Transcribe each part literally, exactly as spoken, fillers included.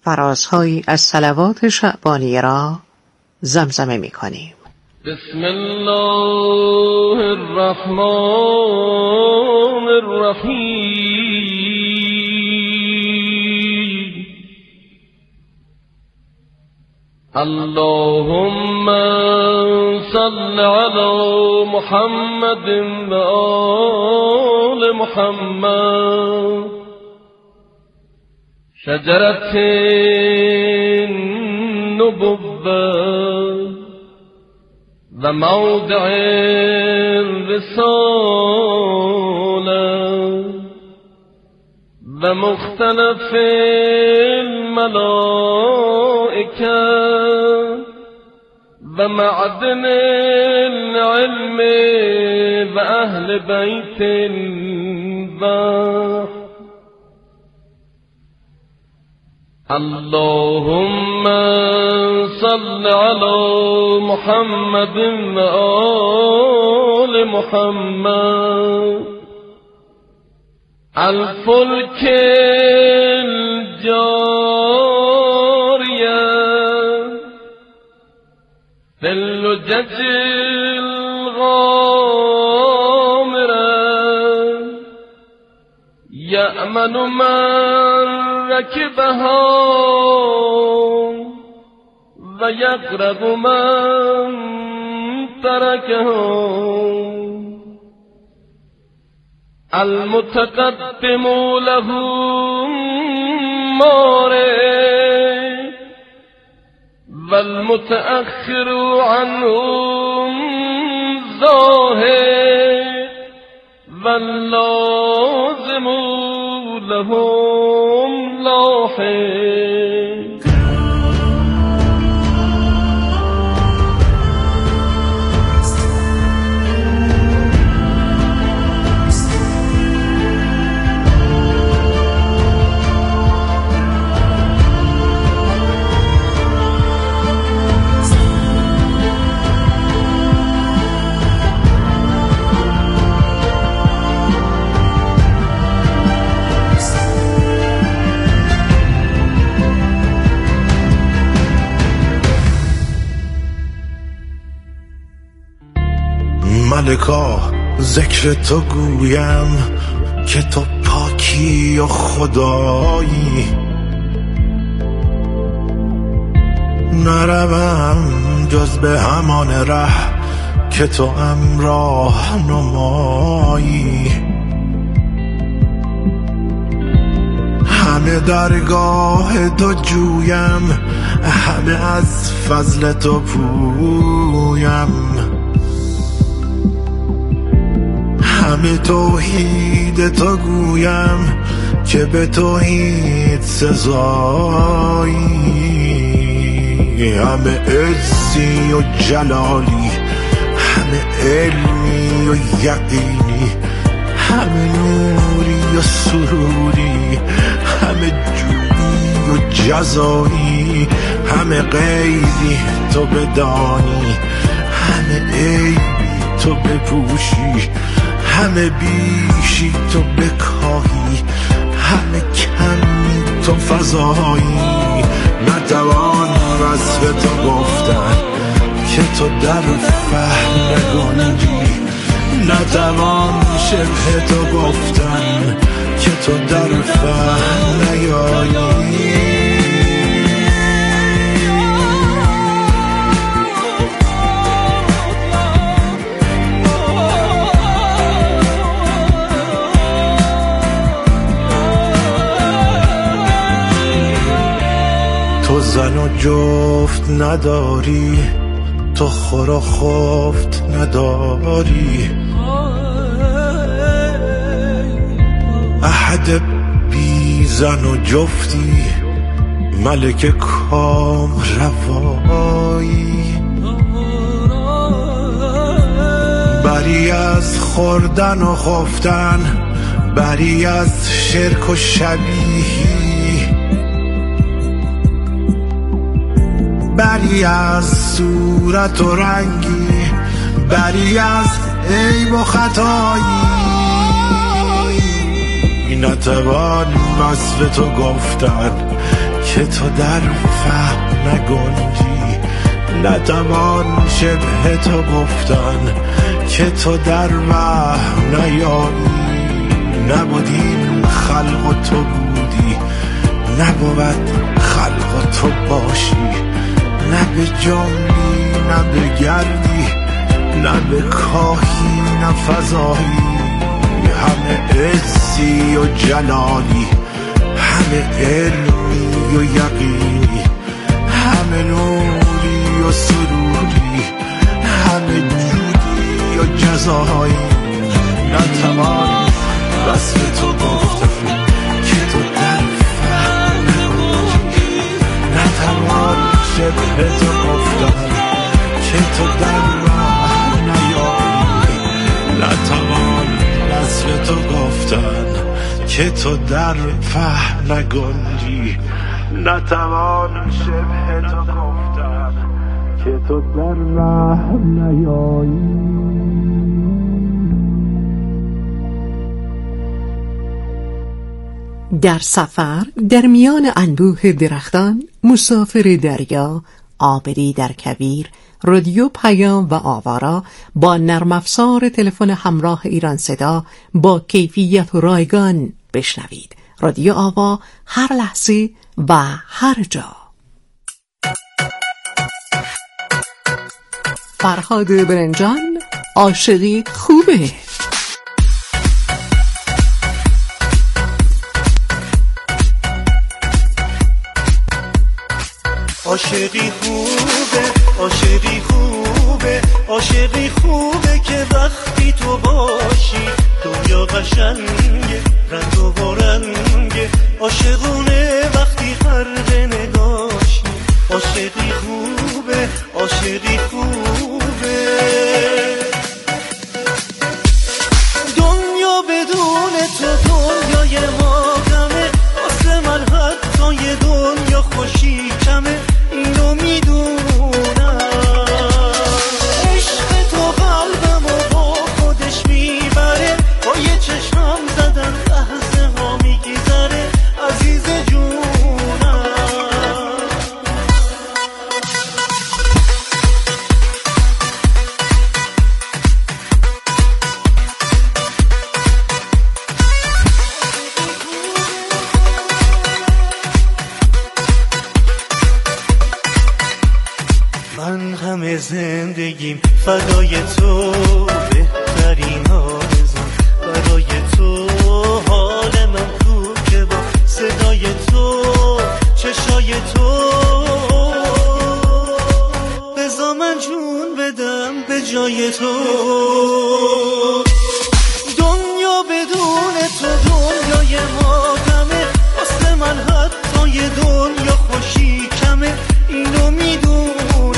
فرازهایی از صلوات شعبانیه را زمزمه می کنیم. بسم الله الرحمن الرحیم. اللهم صل علی محمد و آل محمد. شجرة النبوة و موضع الرسالة و مختلف الملائكة و معدن العلم و اهل بیت الوحی. اللهم صل على محمد و آل محمد. الفلك الجارية في اللجج الغامرة يأمن من ركبها و یغرق من ترکها. المتقدم له مارع و المتأخر عنه زاهد و اللازم لهم لاحق. ملکا ذکر تو گویم که تو پاکی و خدایی. نروم جز به همان ره که تو امراه نمایی. همه درگاه تو جویم، همه از فضل تو پویم. همه توحید تو گویم که به توحید سزایی. همه عزی و جلالی، همه علمی و یقینی، همه نوری و سروری، همه جویی و جزایی. همه غیبی تو بدانی، همه عیبی تو بپوشی، همه بیشی تو بکاهی، همه کمی تو فضایی. نتوان وصف تو گفتن که تو در فهم نگنجی، نتوان شبه تو گفتن که تو در فهم نیایی. تو زن و جفت نداری، تو خور و خفت نداری. احد بی زن و جفتی، ملک کام روایی. بری از خوردن و خفتن، بری از شرک و شبیهی، بری از صورت و رنگی، بری از عیب و خطایی. نتوان وصف تو گفتن که تو در فهم نگنجی، نتوان شبه تو گفتن که تو در وهم نیایی. نبودیم خلق و تو بودی، نبود خلق و تو باشی. نه به جنبی نه به گردی، نه به کاهی نه فضایی. همه عزی و جلالی، همه علمی و یقینی، همه نوری و سروری، همه جودی و جزایی. نتوان وصف تو گفتن که تو در فهم نگنجی، نتوان شبه تو گفتن که تو در راه نیایی. نتوان وصف تو گفتن که تو در فهم نگنجی، نتوان شبه تو گفتن که تو در راه نیایی. در سفر در میان انبوه درختان، مسافر دریا، آبری در کویر، رادیو پیام و آوارا با نرم افزار تلفن همراه ایران صدا با کیفیت و رایگان بشنوید. رادیو آوا، هر لحظه و هر جا. فرهاد برنجان، عاشقی خوبه. عاشقی خوبه، عاشقی خوبه، عاشقی خوبه که وقتی تو باشی دنیا قشنگه، رنگ و رنگه. عاشقونه وقتی غرق نگاشی. عاشقی خوبه، عاشقی خوبه. دنیا بدون تو دنیای ما کمه، واسه من حتی یه دنیا خوشی کمه. اینو میدونم عشق تو قلبمو با خودش میبره، با یه چشمم زدن لحظه ها میگذره. عزیز جونم من همه زندگیم فدای تو، بهترین آرزوم برای تو. حال من خوب که با صدای تو، چشای تو. بذار من جون بدم به جای تو. دنیا بدون تو دنیای ما کمه، واسه من حتی یه دنیا خوشی کمه. اینو میدونم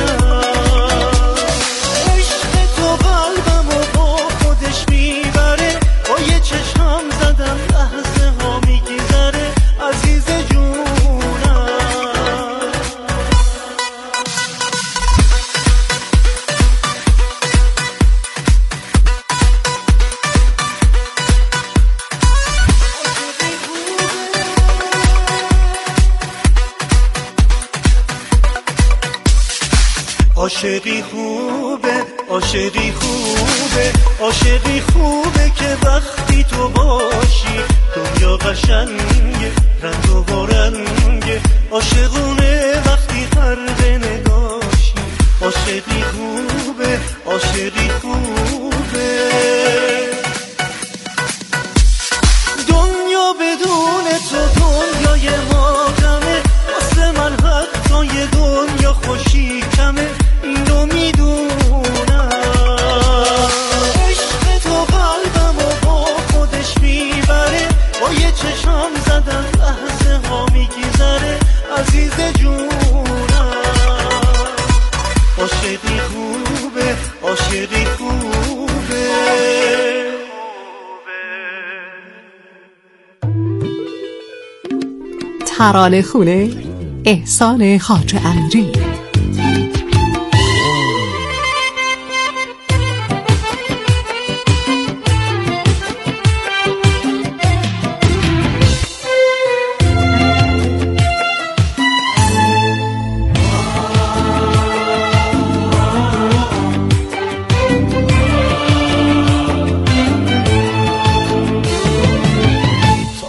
عاشقی خوبه، عاشقی خوبه، عاشقی خوبه که وقتی تو باشی دنیا قشنگه، رنگ و رنگه. عاشقونه وقتی غرق نگاشی. عاشقی خوبه، عاشقی خوبه. دنیا بدون تو دنیای ما کمه، واسه من حتی یه دنیا خوشی کمه. اینو میدونم عشق تو قلبمو با خودش میبره، با یه چشم زدن لحظه ها میگذره. عزیز جونم عاشقی خوبه، عاشقی خوبه. ترانه خونه، احسان خواجه امیری.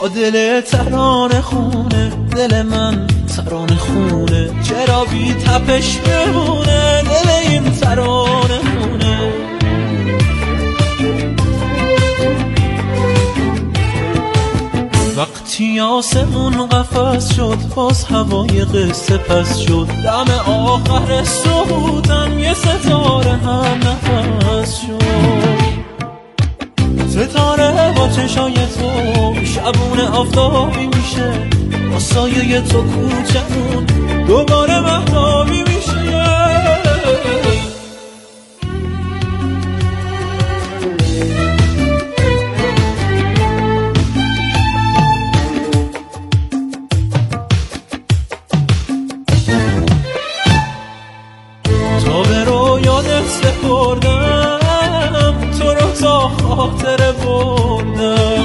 تا دل ترانه خونه، دل من ترانه خونه، چرا بی تپش بمونه دل این ترانه خونه. وقتی آسمون قفس شد باز هوای قصه پس شد، دم آخر صبحم یه ستاره هم نفس شد. ستاره با چشای تو شبونه آفتابی میشه، با سایه تو کوچمون دوباره مهتابی میشه. تا به رو یادت سپردم، تو رو تا خاطره بردم،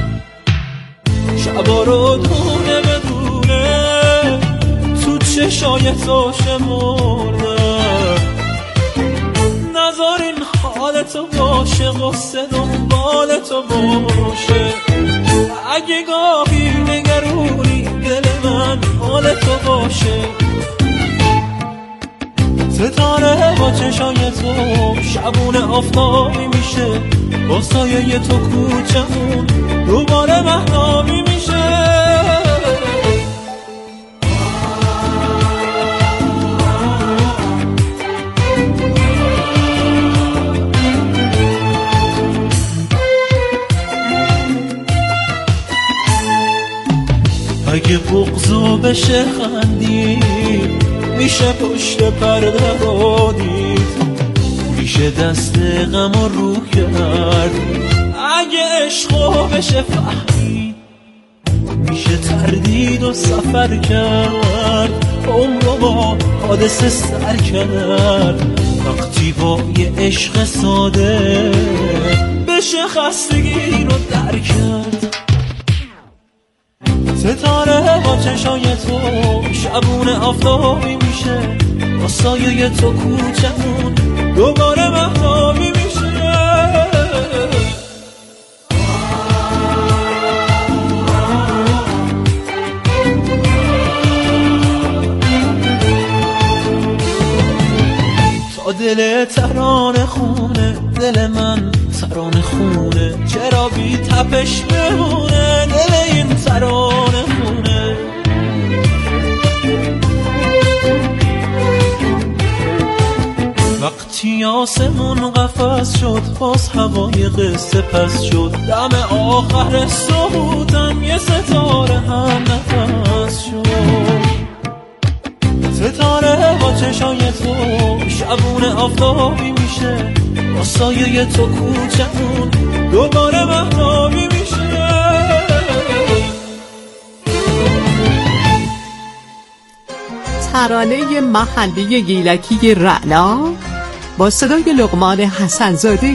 شبا رو دونه بدونه تو چشای تو شمردم. نذار این حال تو باشه، غصه دنبال تو باشه، اگه گاهی نگرونی دل من حال تو باشه. ستاره با چشای تو شبونه آفتابی میشه، با سایه تو کوچمون دوباره مهتابی میشه. اگه بغضو بشه خندید، میشه پشت پرده رو دید، میشه دست غم رو رو کرد. اگه عشقو بشه فهمید، میشه تردید و سفر کرد، عمر رو با حادثه سر کرد. وقتی با یه عشق ساده بشه خستگی رو در کرد. ستاره با چشای تو شبونه آفتابی میشه، با سایه تو کوچمون دوباره مهتابی میشه. تا دل ترانه خونه، دل من ترانه خونه، چرا بی تپش بمونه دل این ترانه خونه. وقتی آسمون قفس شد باز هوای قصه پس شد، دم آخر صبحم یه ستاره هم نفس شد. ستاره با چشای تو شبونه آفتابی میشه، با سایه تو کوچمون دوباره مهتابی میشه. ترانه محلی گیلکی رعنا با صدای لقمان حسن‌زاده.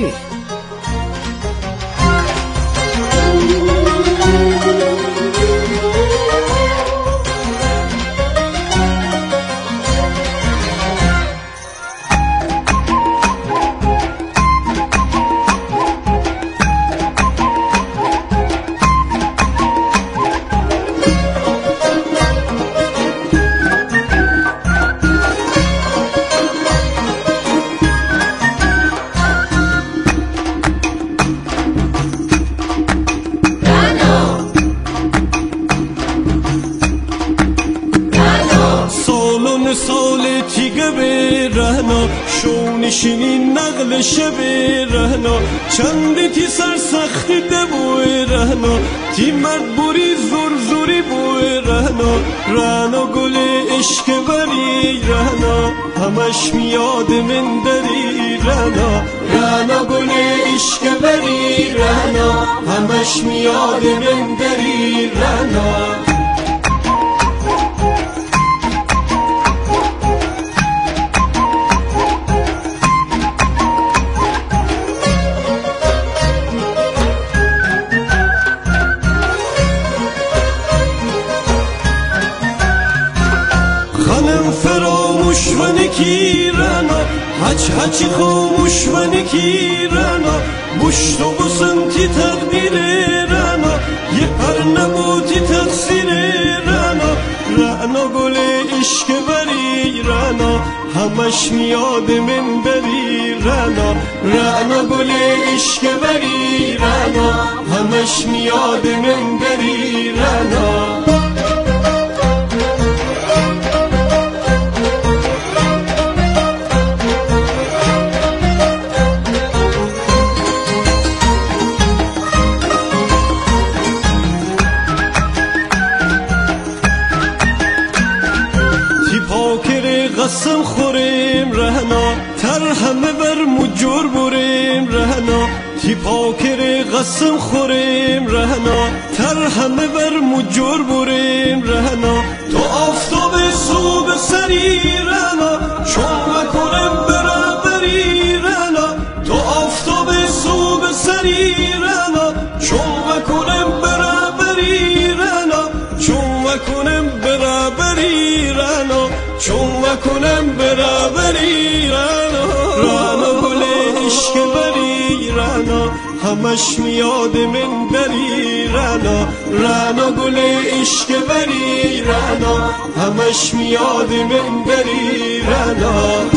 شونشینی نقل شب رهنا، چندی تی سرسختی دبوی رهنا، تی مرد بوری زور زوری بوی رهنا. رهنا گل عشق بری رهنا، همش میاد من دری رهنا. رهنا گل عشق بری رهنا، همش میاد من دری رهنا. kirana haç haçı xomuş beni kirana buştu bu santi takdiri rana یه هر نبوتی تقصیر رعنا، رعنا گل عشق بری رعنا، همش میاد من بری رعنا، رعنا گل عشق بری رعنا، همش میاد من بری رعنا. قسم خوریم رهنا، تر همه بر مجور بریم رهنا، تی پاکر قسم خوریم رهنا، تر همه بر مجور بریم رهنا. تو آفتاب صبح سری رهنا، چون کنم برابری رهنا، تو آفتاب صبح سری رهنا، چون کنم برابری رهنا، چون کنم برابری رهنا، چون کنم برابری رهنا. رهنا گل عشق بری رهنا، همش میاد من بری رهنا، رهنا گل عشق بری رهنا، همش میاد من بری رهنا.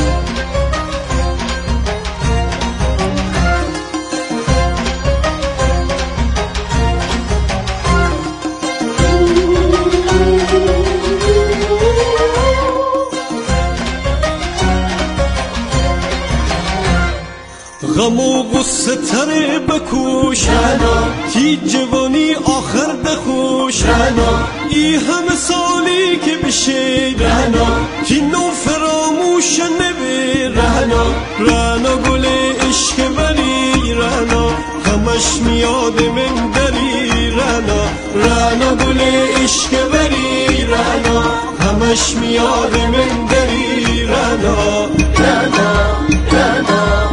غم و غصه تره بکوش تی جوانی آخر دخوش ای همه سالی که بشه تی نو فراموش نبی رهنا گل عشق بری رهنا، همش میاد من دری رهنا، رهنا گل عشق بری رهنا، همش میاد من دری رهنا، رهنا رهنا.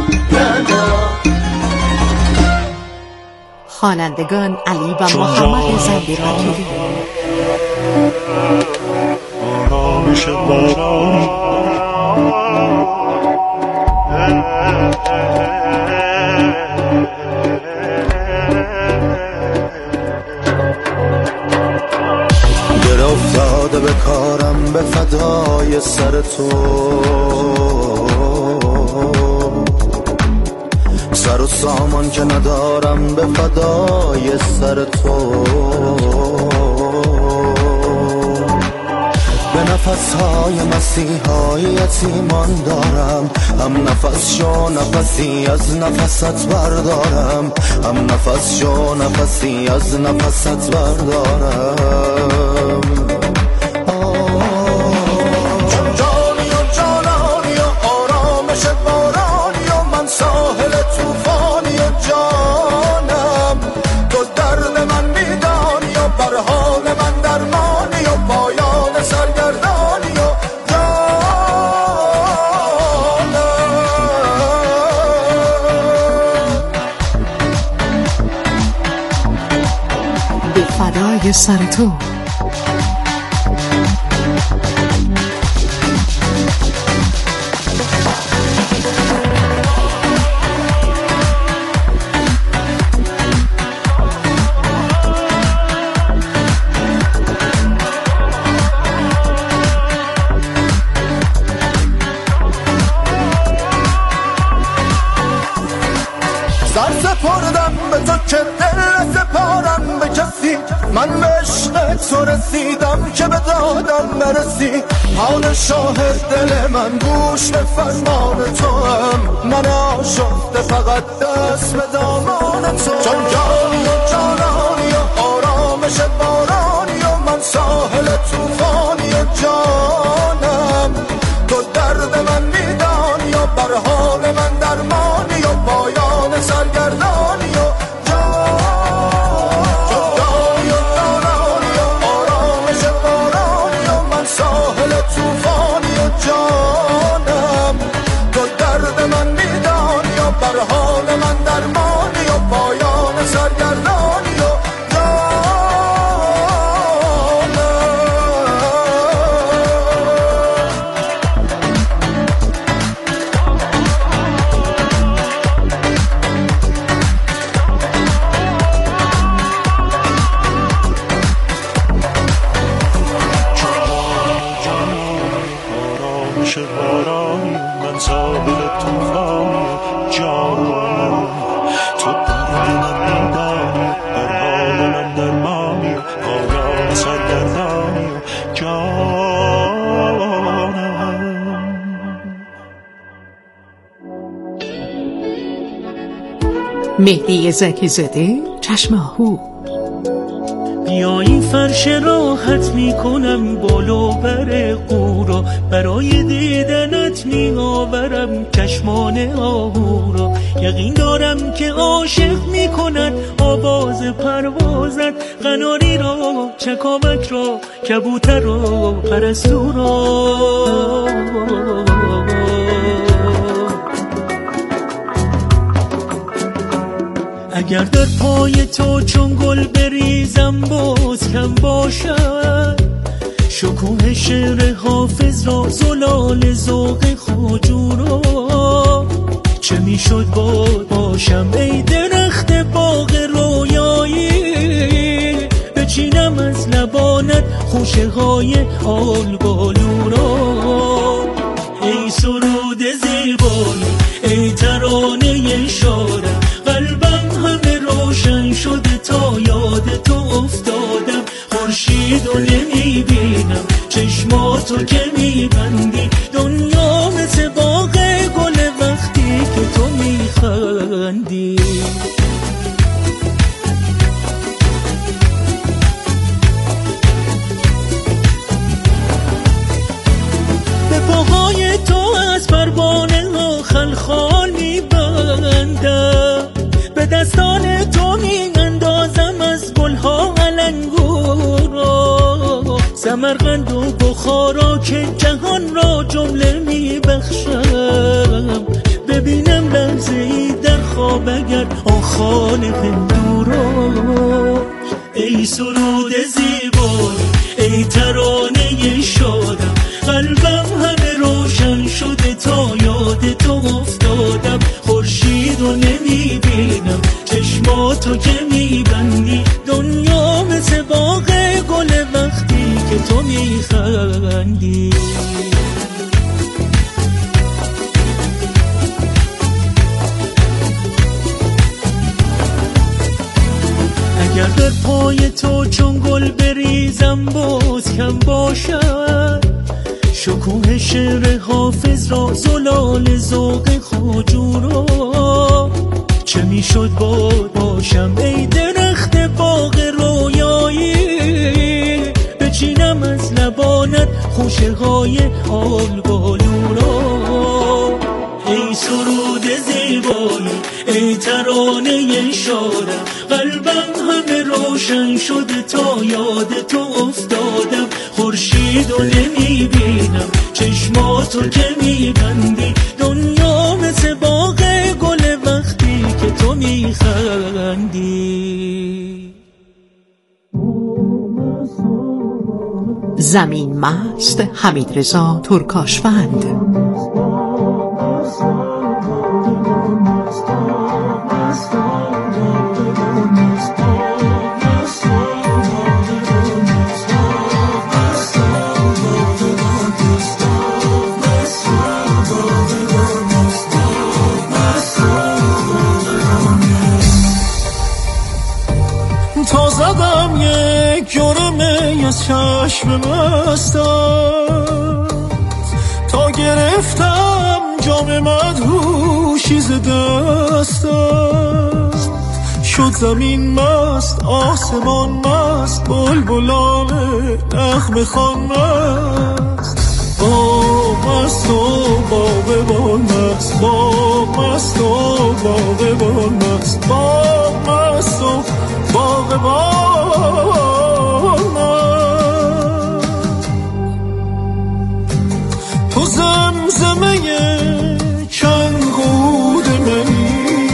خوانندگان علی و محمد زنگیرانی. آرامش باران دل افتاده به کارم به فدای سر تو، سر و سامان که ندارم به فدای سر تو، به نفسهای مسیحای یتیمان دارم، هم نفس شو نفسی از نفست بردارم، هم نفس شو نفسی از نفست بردارم. چون جانی و جانانی و آرامش بارانی و من ساحل توفانی و جانم، تو درد من میدانی و بر حال من درمانی و پایان سرگردانی و جانم. به فدای سر تو. سر سپردم به تو که دل سپارم به کسی، من به عشق تو رسیدم که به دادم برسی، حال شاهد دل من گوش به فرمان تو هم، من آشفته فقط دست به دامان تو. چون جانی و جانانی و آرامش بارانی و من ساحل توفانی و جانم، تو درد من میدانی و بر حال من درمانی و پایان سرگردانی و جانی و جانانی و آرامش بارانی و من ساحل توفانی و جانم، تو درد من میدانی و بر حال من درمانی و پایان سرگردانی و مهدی زکی زاده، چشم آهو. بیا این فرش راحت میکنم بالا بر قورا، برای دیدنت میآورم چشمان آهو را. یقین دارم که عاشق میکند آواز پروازت، قناری را، چکاوک را، کبوتر را، پرستو را. اگر در پای تو چون گل بریزم باز کم باشد، شکوه شعر حافظ را، زلال ذوق خواجو را. چه میشد باد باشم ای درخت باغ رویایی، بچینم از لبانت خوشه های آلبالو را. ای سرود زیبایی، ای ترانه شادم، قلبم همه روشن شده تا یاد تو افتادم. خورشید رو نمیبینم، چشماتو که میبندی، دنیا مثل باغ گل وقتی که تو میخندی. به پاهای تو از پروانه ها خلخال میبندم، به دستان تو میاندازم از گلها علنگو را. سمرقند و بخارا که جهان را جمله میبخشم، ببینم لحظه ای در خواب اگر آخان هندو را. ای سرود زیبایی، ای ترانه شادم، قلبم همه روشن شده تا یاد تو افتادم. خورشید رو نمیبینم، چشماتو که میبندی، دنیا مثل باغ گل وقتی که تو میخندی. اگر در پای تو چون گل بریزم باز کم باشد، شکوه شعر حافظ را، زلال ذوق خواجو را. چه میشد باد باشم ای درخت باغ رویایی، بچینم از لبانت خوشه های آلبالو را. ای سرود زیبایی، ای ترانه شادم، قلبم همه روشن شده تا یاد تو افتادم. خورشید رو نمیبینم، چشماتو که میبندی، دنیا مثل باغ گل وقتی که تو میخندی. زمین مست، حمیدرضا ترکاشفند. تا زدم یک جرمه از چشم مستم، تا گرفتم جام مدهوشی ز دستم. شد زمین مست، آسمان مست، بلبلان نغمه خوان مست. باغ مست و باغبان مست، باغ مست و باغبان مست، باغ مست و باغبان مست. تو زمزمه چند قود منی،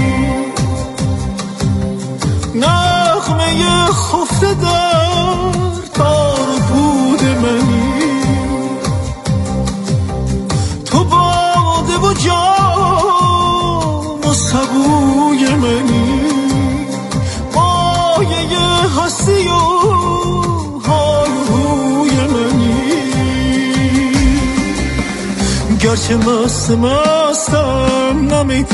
نغمه خفته در تار و پود منی. تو باده و جام و سبوی منی، هستی و های روی منی. گرچه مست مستم نمی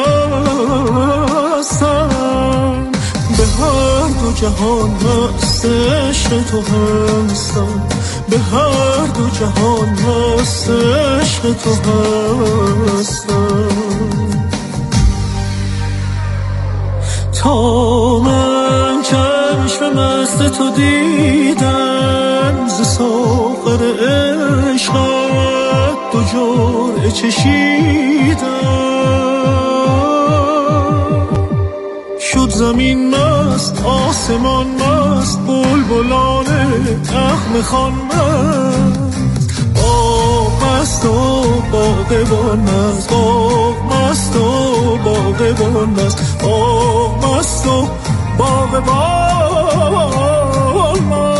پرستم، به هر دو جهان مست عشق تو هستم، به هر دو جهان مست عشق تو هستم. تا من چشم مست تو دیدم ز ساغر عشقت دو جرعه چشیدم شد زمین مست آسمان مست بلبلان نغمه خوان مست باغ مست و باغبان مست باغ مست و باغبان مست باغ مست و باغبان مست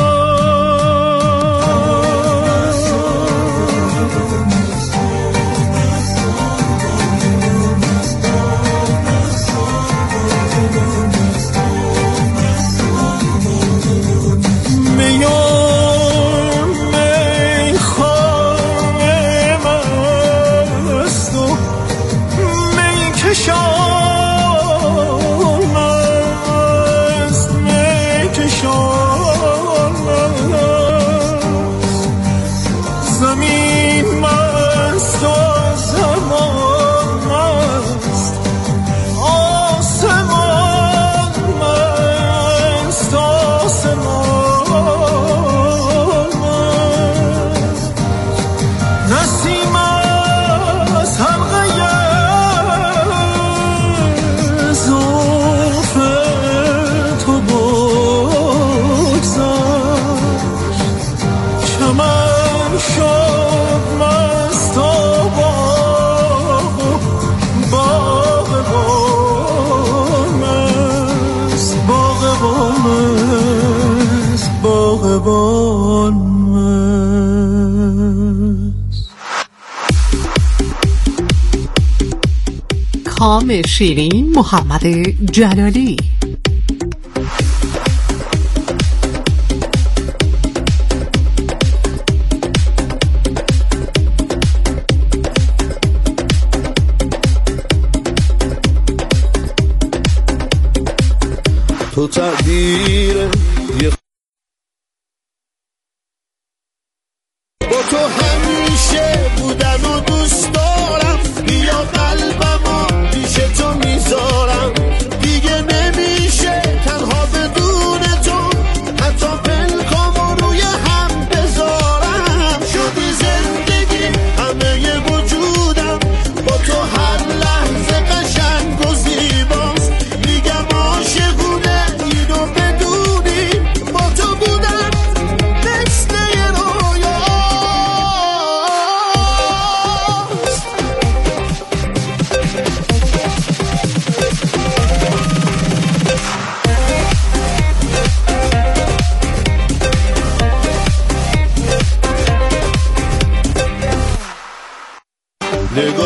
کام شیرین محمد جلالی. تو تعبیر یه با تو همیشه بودن و دوست دارم بیا قلبمو پیش تو میذارم دیگه نمیشه تنها بدون تو حتی پلکامو روی هم بذارم شدی زندگی همه وجودم با تو هر لحظه قشنگ و زیباست میگم عاشقونه اینو بدونی با تو بودن مثل یه رویاست. نگاه